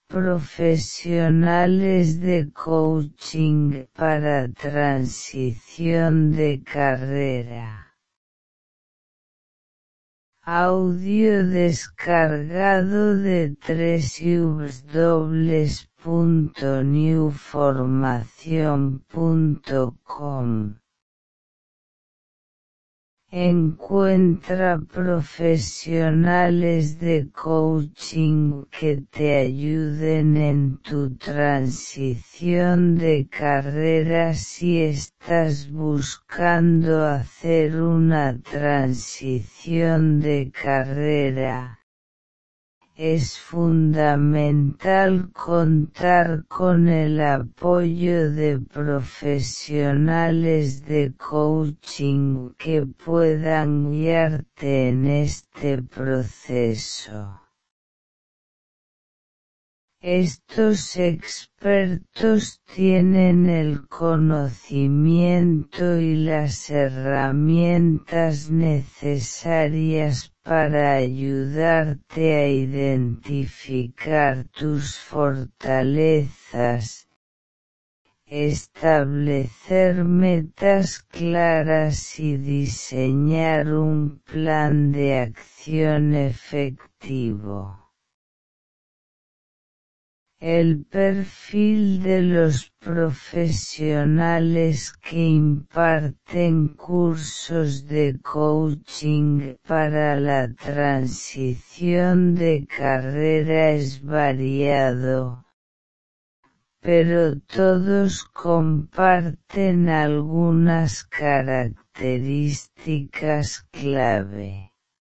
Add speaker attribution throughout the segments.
Speaker 1: profesionales de coaching para transición de carrera. Audio descargado de www.newformacion.com. Encuentra profesionales de coaching que te ayuden en tu transición de carrera si estás buscando hacer una transición de carrera. Es fundamental contar con el apoyo de profesionales de coaching que puedan guiarte en este proceso. Estos expertos tienen el conocimiento y las herramientas necesarias para ayudarte a identificar tus fortalezas, establecer metas claras y diseñar un plan de acción efectivo. El perfil de los profesionales que imparten cursos de coaching para la transición de carrera es variado, pero todos comparten algunas características clave.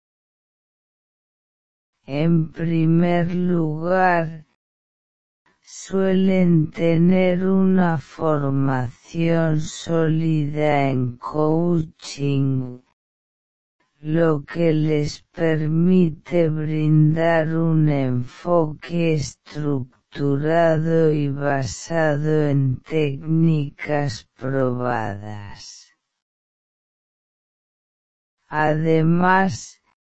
Speaker 1: En primer lugar, suelen tener una formación sólida en coaching, lo que les permite brindar un enfoque estructurado y basado en técnicas probadas. Además,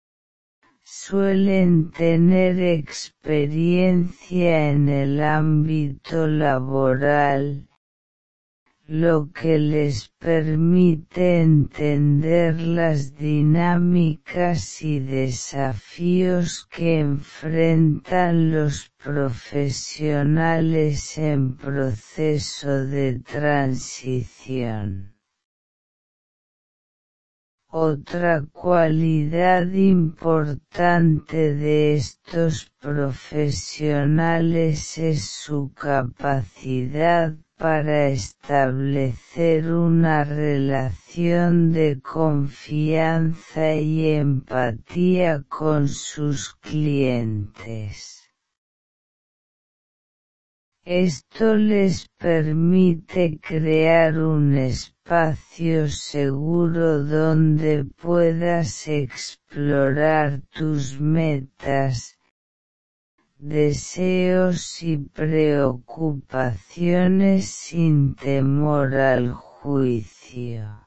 Speaker 1: suelen tener experiencia en el ámbito laboral, lo que les permite entender las dinámicas y desafíos que enfrentan los profesionales en proceso de transición. Otra cualidad importante de estos profesionales es su capacidad para establecer una relación de confianza y empatía con sus clientes. Esto les permite crear un espacio seguro donde puedas explorar tus metas, deseos y preocupaciones sin temor al juicio.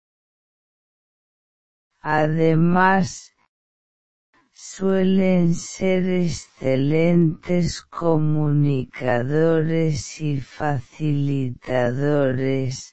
Speaker 1: Además, suelen ser excelentes comunicadores y facilitadores,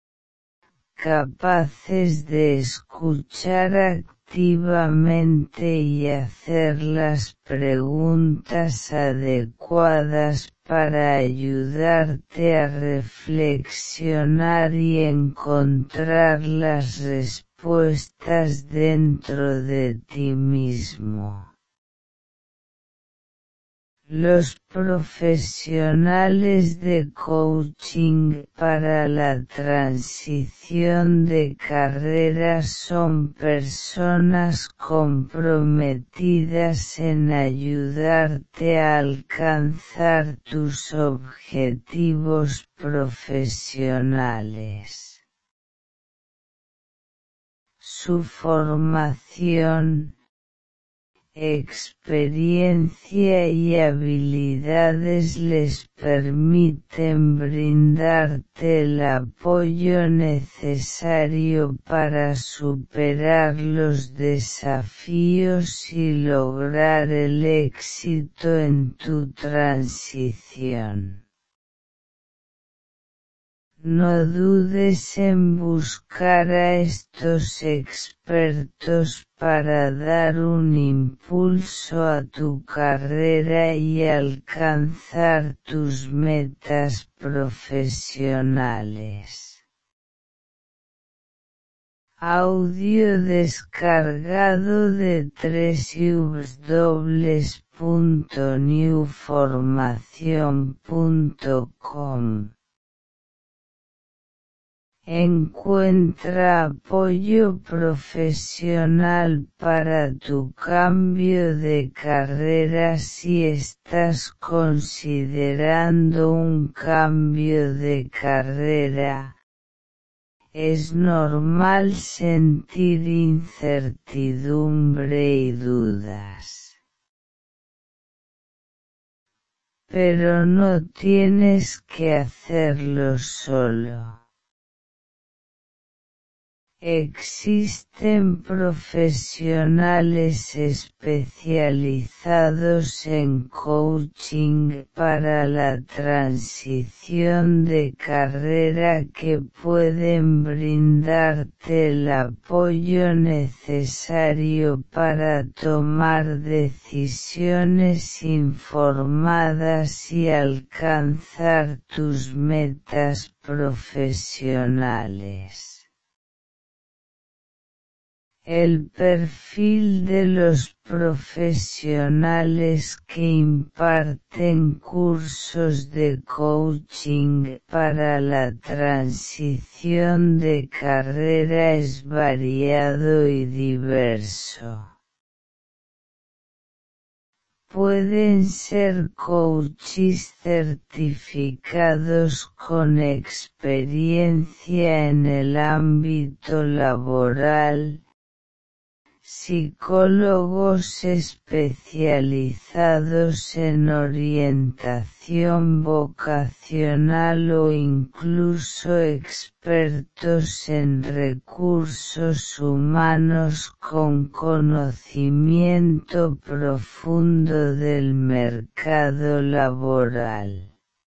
Speaker 1: capaces de escuchar activamente y hacer las preguntas adecuadas para ayudarte a reflexionar y encontrar las respuestas dentro de ti mismo. Los profesionales de coaching para la transición de carrera son personas comprometidas en ayudarte a alcanzar tus objetivos profesionales. Su formación, experiencia y habilidades les permiten brindarte el apoyo necesario para superar los desafíos y lograr el éxito en tu transición. No dudes en buscar a estos expertos para dar un impulso a tu carrera y alcanzar tus metas profesionales. Audio descargado de www.newformacion.com. Encuentra apoyo profesional para tu cambio de carrera si estás considerando un cambio de carrera. Es normal sentir incertidumbre y dudas. Pero no tienes que hacerlo solo. Existen profesionales especializados en coaching para la transición de carrera que pueden brindarte el apoyo necesario para tomar decisiones informadas y alcanzar tus metas profesionales. El perfil de los profesionales que imparten cursos de coaching para la transición de carrera es variado y diverso. Pueden ser coaches certificados con experiencia en el ámbito laboral, psicólogos especializados en orientación vocacional o incluso expertos en recursos humanos con conocimiento profundo del mercado laboral.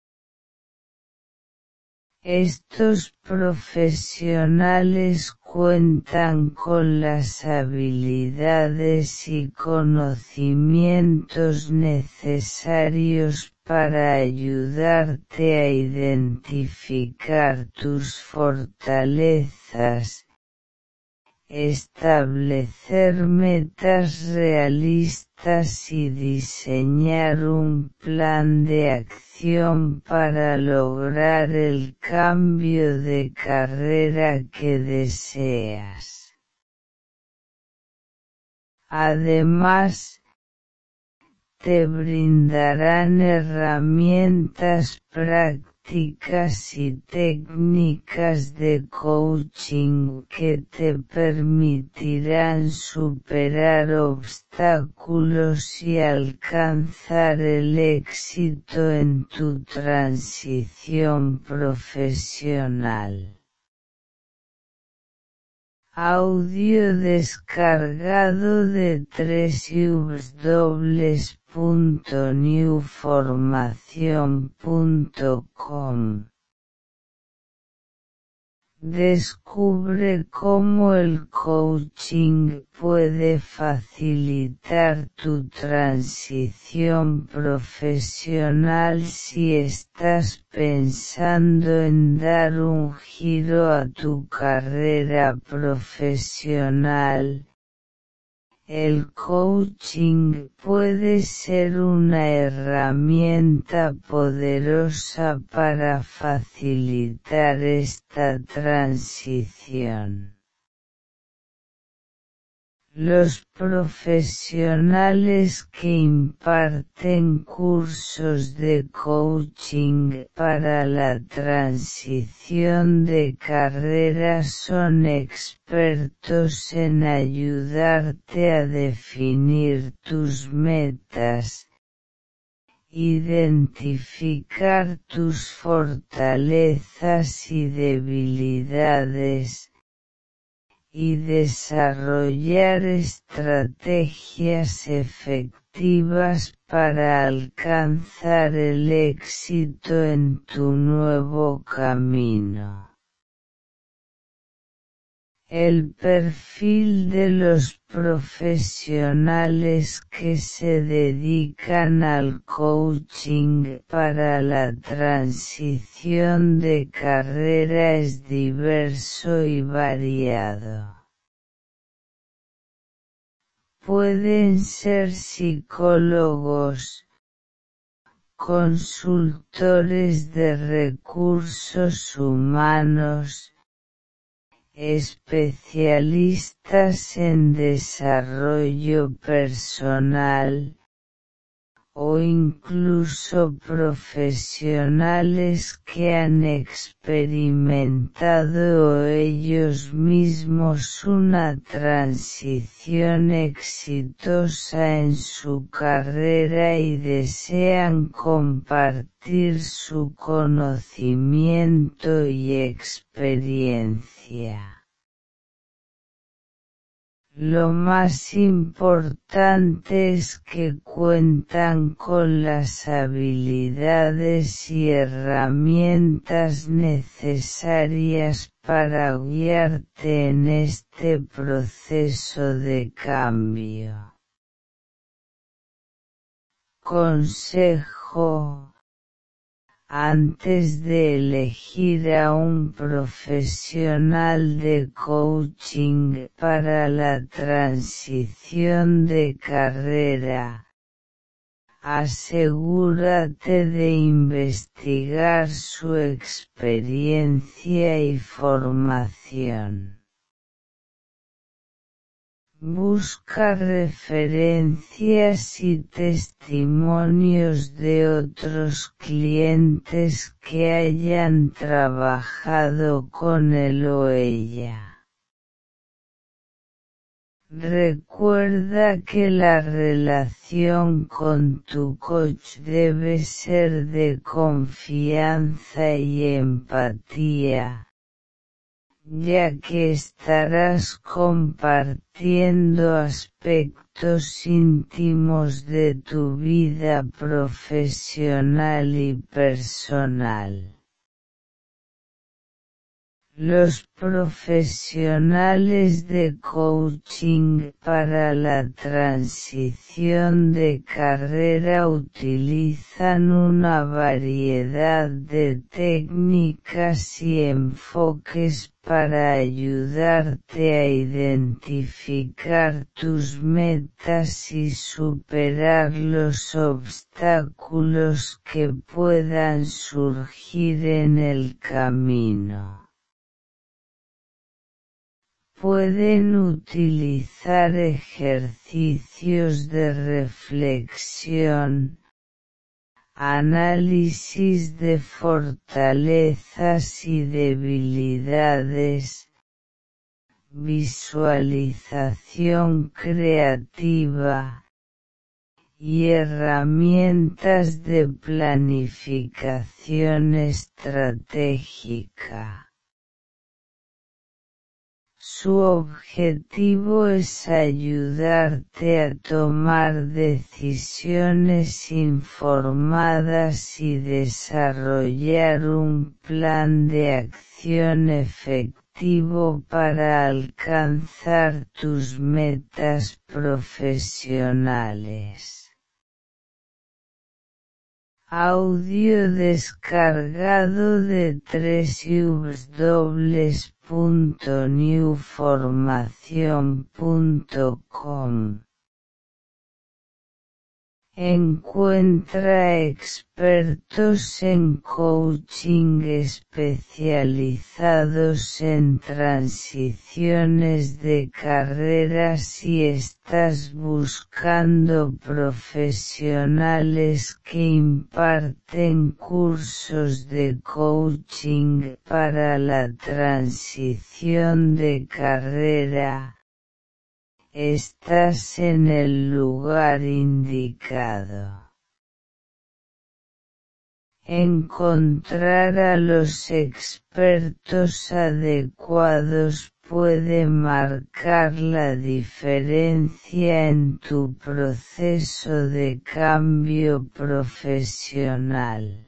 Speaker 1: Estos profesionales cuentan con las habilidades y conocimientos necesarios para ayudarte a identificar tus fortalezas, establecer metas realistas y diseñar un plan de acción para lograr el cambio de carrera que deseas. Además, te brindarán herramientas prácticas y técnicas de coaching que te permitirán superar obstáculos y alcanzar el éxito en tu transición profesional. Audio descargado de www.newformacion.com. Descubre cómo el coaching puede facilitar tu transición profesional si estás pensando en dar un giro a tu carrera profesional. El coaching puede ser una herramienta poderosa para facilitar esta transición. Los profesionales que imparten cursos de coaching para la transición de carrera son expertos en ayudarte a definir tus metas, identificar tus fortalezas y debilidades, y desarrollar estrategias efectivas para alcanzar el éxito en tu nuevo camino. El perfil de los profesionales que se dedican al coaching para la transición de carrera es diverso y variado. Pueden ser psicólogos, consultores de recursos humanos, especialistas en desarrollo personal, o incluso profesionales que han experimentado ellos mismos una transición exitosa en su carrera y desean compartir su conocimiento y experiencia. Lo más importante es que cuentan con las habilidades y herramientas necesarias para guiarte en este proceso de cambio. Consejo: antes de elegir a un profesional de coaching para la transición de carrera, asegúrate de investigar su experiencia y formación. Busca referencias y testimonios de otros clientes que hayan trabajado con él o ella. Recuerda que la relación con tu coach debe ser de confianza y empatía, ya que estarás compartiendo aspectos íntimos de tu vida profesional y personal. Los profesionales de coaching para la transición de carrera utilizan una variedad de técnicas y enfoques para ayudarte a identificar tus metas y superar los obstáculos que puedan surgir en el camino. Pueden utilizar ejercicios de reflexión, análisis de fortalezas y debilidades, visualización creativa, y herramientas de planificación estratégica. Su objetivo es ayudarte a tomar decisiones informadas y desarrollar un plan de acción efectivo para alcanzar tus metas profesionales. Audio descargado de www.newformacion.com. Encuentra expertos en coaching especializados en transiciones de carrera si estás buscando profesionales que imparten cursos de coaching para la transición de carrera. Estás en el lugar indicado. Encontrar a los expertos adecuados puede marcar la diferencia en tu proceso de cambio profesional.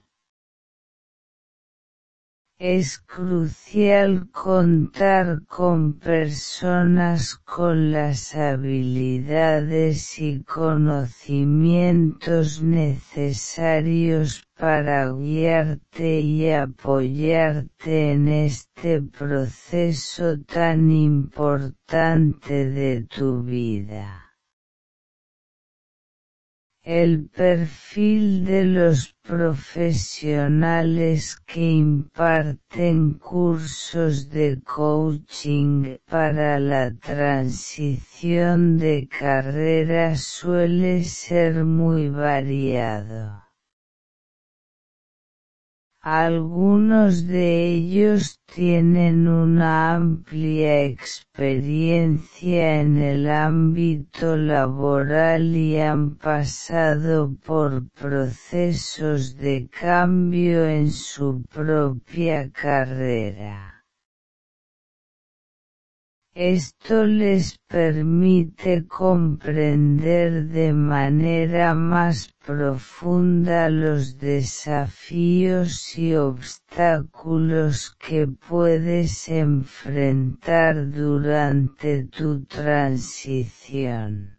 Speaker 1: Es crucial contar con personas con las habilidades y conocimientos necesarios para guiarte y apoyarte en este proceso tan importante de tu vida. El perfil de los profesionales que imparten cursos de coaching para la transición de carrera suele ser muy variado. Algunos de ellos tienen una amplia experiencia en el ámbito laboral y han pasado por procesos de cambio en su propia carrera. Esto les permite comprender de manera más profunda los desafíos y obstáculos que puedes enfrentar durante tu transición.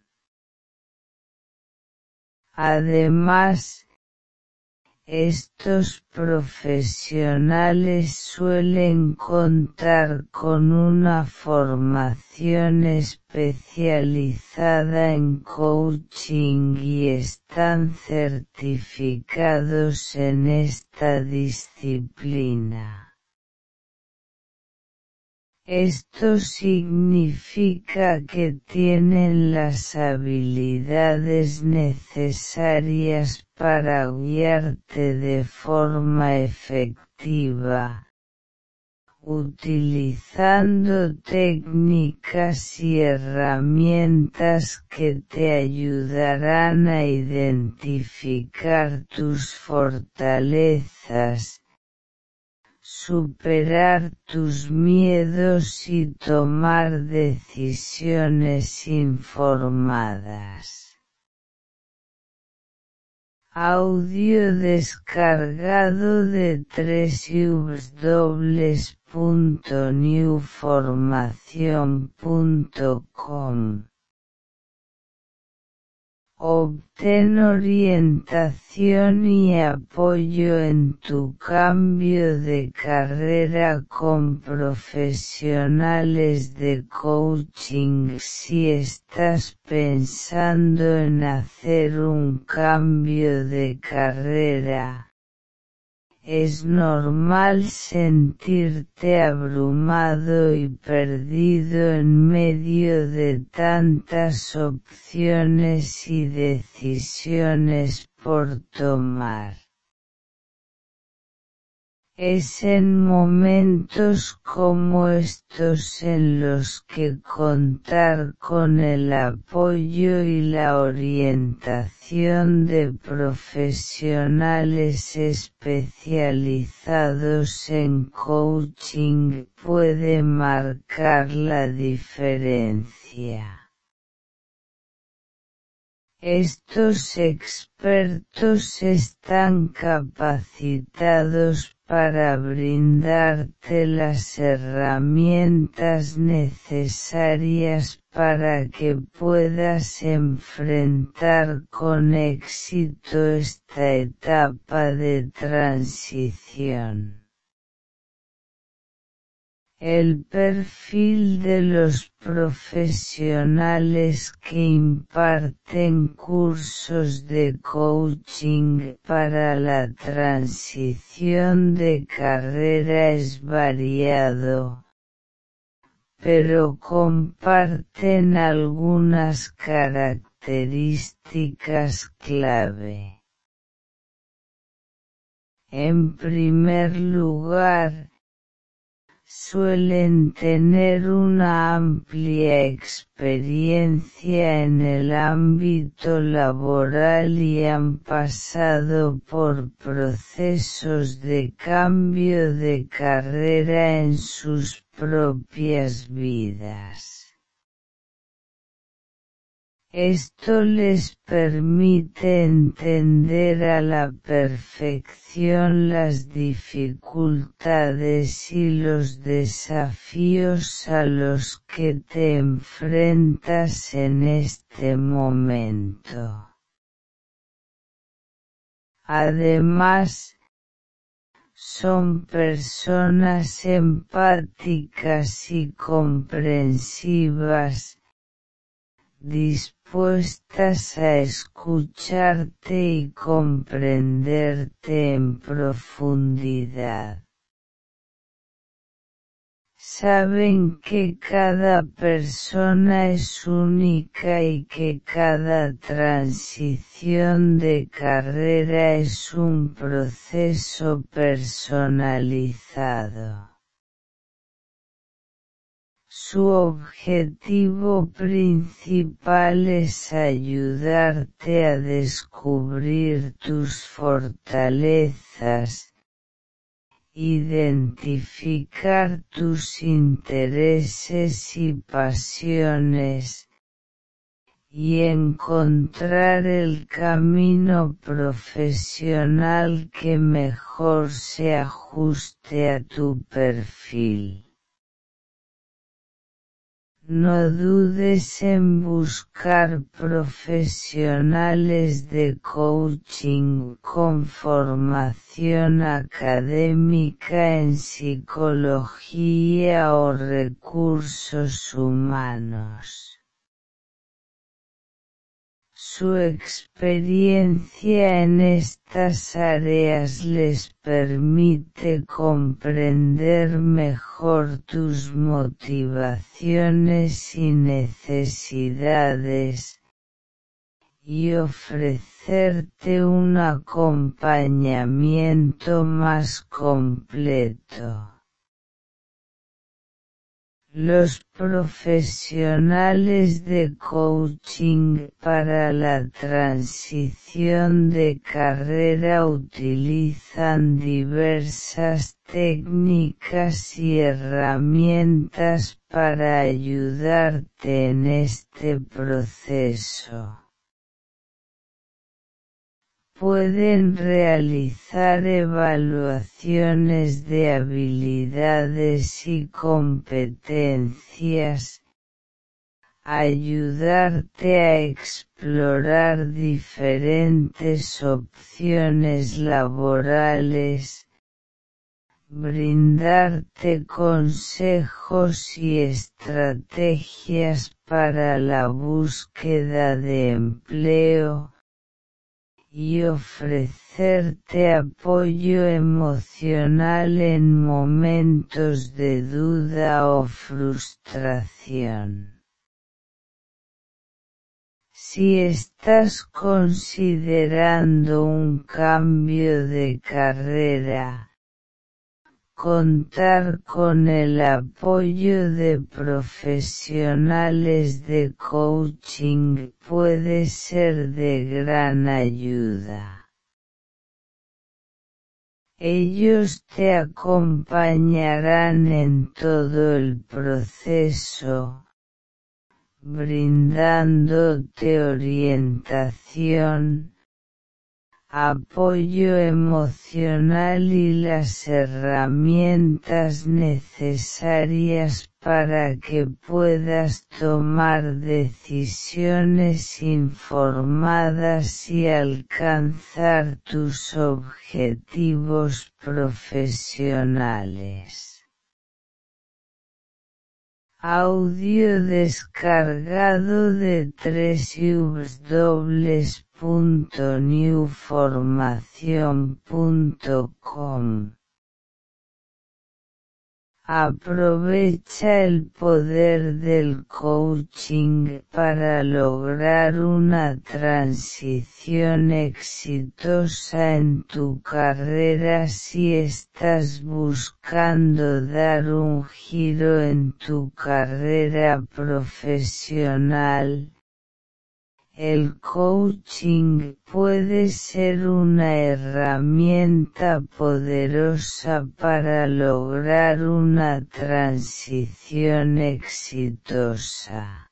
Speaker 1: Además, estos profesionales suelen contar con una formación especializada en coaching y están certificados en esta disciplina. Esto significa que tienen las habilidades necesarias para guiarte de forma efectiva, utilizando técnicas y herramientas que te ayudarán a identificar tus fortalezas, superar tus miedos y tomar decisiones informadas. Audio descargado de www.newformacion.com. Obtén orientación y apoyo en tu cambio de carrera con profesionales de coaching si estás pensando en hacer un cambio de carrera. Es normal sentirte abrumado y perdido en medio de tantas opciones y decisiones por tomar. Es en momentos como estos en los que contar con el apoyo y la orientación de profesionales especializados en coaching puede marcar la diferencia. Estos expertos están capacitados para brindarte las herramientas necesarias para que puedas enfrentar con éxito esta etapa de transición. El perfil de los profesionales que imparten cursos de coaching para la transición de carrera es variado, pero comparten algunas características clave. En primer lugar, suelen tener una amplia experiencia en el ámbito laboral y han pasado por procesos de cambio de carrera en sus propias vidas. Esto les permite entender a la perfección las dificultades y los desafíos a los que te enfrentas en este momento. Además, son personas empáticas y comprensivas, dispuestas a escucharte y comprenderte en profundidad. Saben que cada persona es única y que cada transición de carrera es un proceso personalizado. Su objetivo principal es ayudarte a descubrir tus fortalezas, identificar tus intereses y pasiones, y encontrar el camino profesional que mejor se ajuste a tu perfil. No dudes en buscar profesionales de coaching con formación académica en psicología o recursos humanos. Su experiencia en estas áreas les permite comprender mejor tus motivaciones y necesidades, y ofrecerte un acompañamiento más completo. Los profesionales de coaching para la transición de carrera utilizan diversas técnicas y herramientas para ayudarte en este proceso. Pueden realizar evaluaciones de habilidades y competencias, ayudarte a explorar diferentes opciones laborales, brindarte consejos y estrategias para la búsqueda de empleo, y ofrecerte apoyo emocional en momentos de duda o frustración. Si estás considerando un cambio de carrera, contar con el apoyo de profesionales de coaching puede ser de gran ayuda. Ellos te acompañarán en todo el proceso, brindándote orientación, apoyo emocional y las herramientas necesarias para que puedas tomar decisiones informadas y alcanzar tus objetivos profesionales. Audio descargado de www.newformacion.com. Aprovecha el poder del coaching para lograr una transición exitosa en tu carrera si estás buscando dar un giro en tu carrera profesional. El coaching puede ser una herramienta poderosa para lograr una transición exitosa.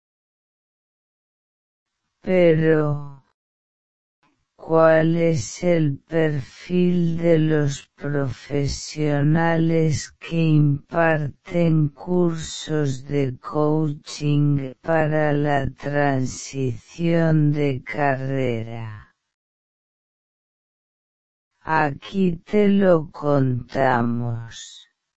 Speaker 1: Pero, ¿cuál es el perfil de los profesionales que imparten cursos de coaching para la transición de carrera? Aquí te lo contamos.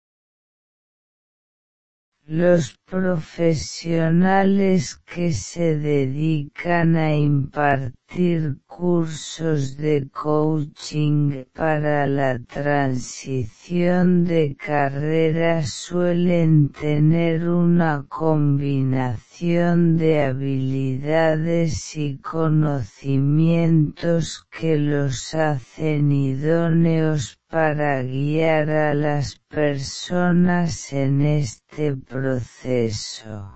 Speaker 1: Los profesionales que se dedican a impartir cursos de coaching para la transición de carrera suelen tener una combinación de habilidades y conocimientos que los hacen idóneos para guiar a las personas en este proceso.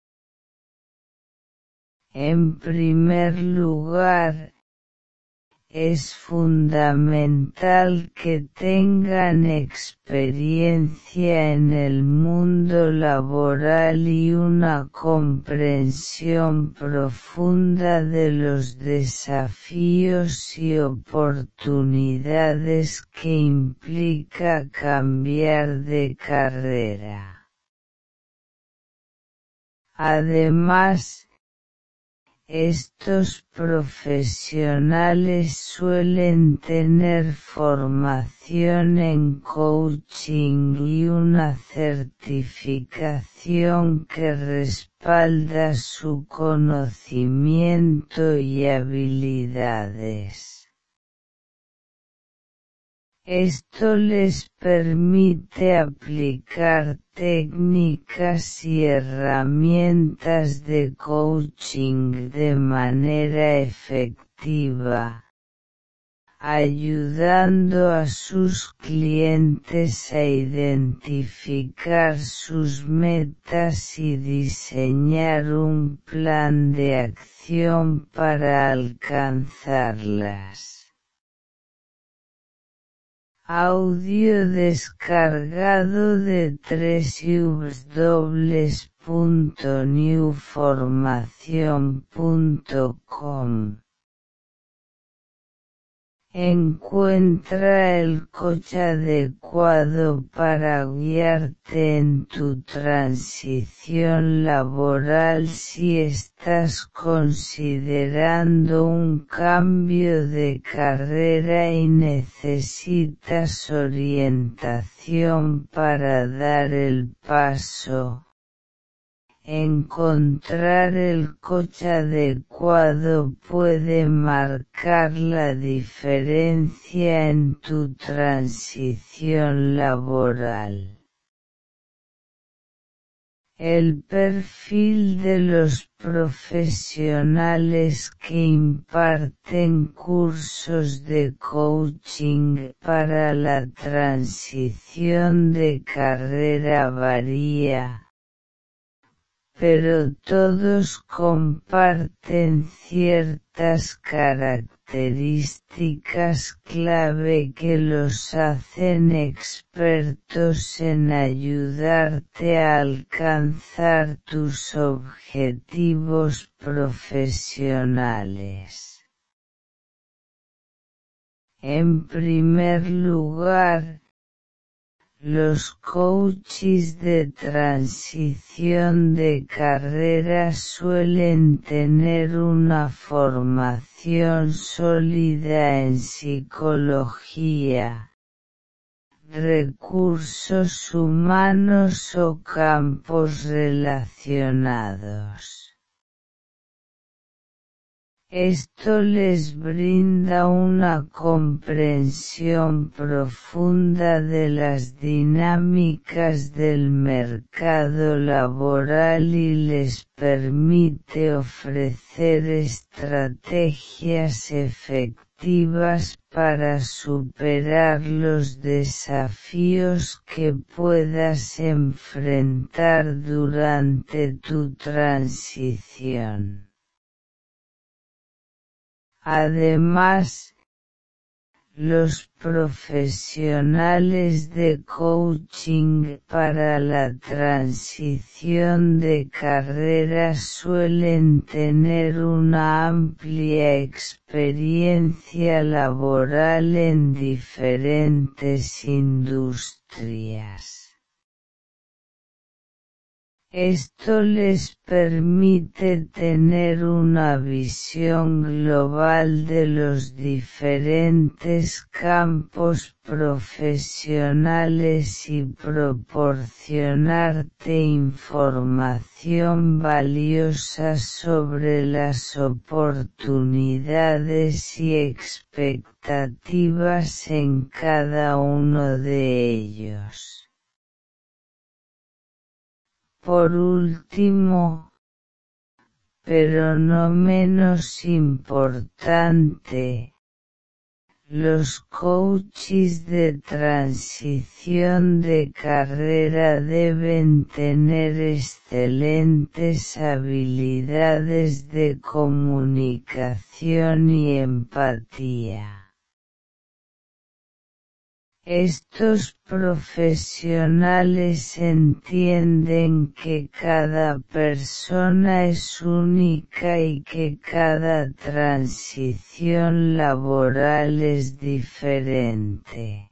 Speaker 1: En primer lugar, es fundamental que tengan experiencia en el mundo laboral y una comprensión profunda de los desafíos y oportunidades que implica cambiar de carrera. Además, estos profesionales suelen tener formación en coaching y una certificación que respalda su conocimiento y habilidades. Esto les permite aplicar técnicas y herramientas de coaching de manera efectiva, ayudando a sus clientes a identificar sus metas y diseñar un plan de acción para alcanzarlas. Audio descargado de www.newformacion.com. Encuentra el coach adecuado para guiarte en tu transición laboral si estás considerando un cambio de carrera y necesitas orientación para dar el paso. Encontrar el coach adecuado puede marcar la diferencia en tu transición laboral. El perfil de los profesionales que imparten cursos de coaching para la transición de carrera varía, pero todos comparten ciertas características clave que los hacen expertos en ayudarte a alcanzar tus objetivos profesionales. En primer lugar, los coaches de transición de carrera suelen tener una formación sólida en psicología, recursos humanos o campos relacionados. Esto les brinda una comprensión profunda de las dinámicas del mercado laboral y les permite ofrecer estrategias efectivas para superar los desafíos que puedas enfrentar durante tu transición. Además, los profesionales de coaching para la transición de carrera suelen tener una amplia experiencia laboral en diferentes industrias. Esto les permite tener una visión global de los diferentes campos profesionales y proporcionarte información valiosa sobre las oportunidades y expectativas en cada uno de ellos. Por último, pero no menos importante, los coaches de transición de carrera deben tener excelentes habilidades de comunicación y empatía. Estos profesionales entienden que cada persona es única y que cada transición laboral es diferente.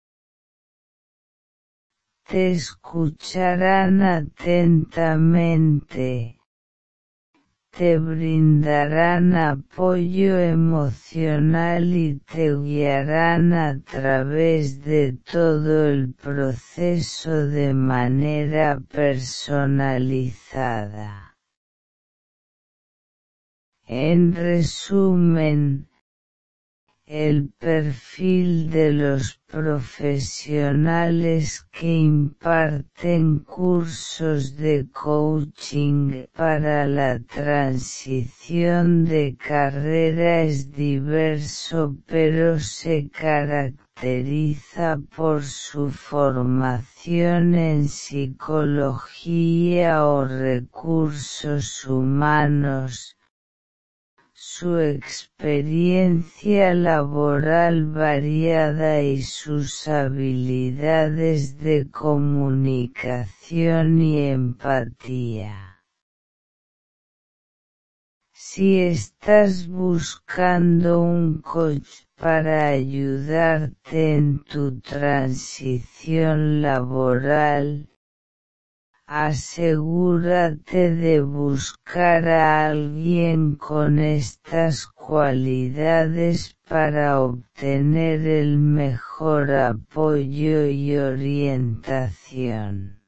Speaker 1: Te escucharán atentamente. Te brindarán apoyo emocional y te guiarán a través de todo el proceso de manera personalizada. En resumen, el perfil de los profesionales que imparten cursos de coaching para la transición de carrera es diverso, pero se caracteriza por su formación en psicología o recursos humanos, su experiencia laboral variada y sus habilidades de comunicación y empatía. Si estás buscando un coach para ayudarte en tu transición laboral, asegúrate de buscar a alguien con estas cualidades para obtener el mejor apoyo y orientación.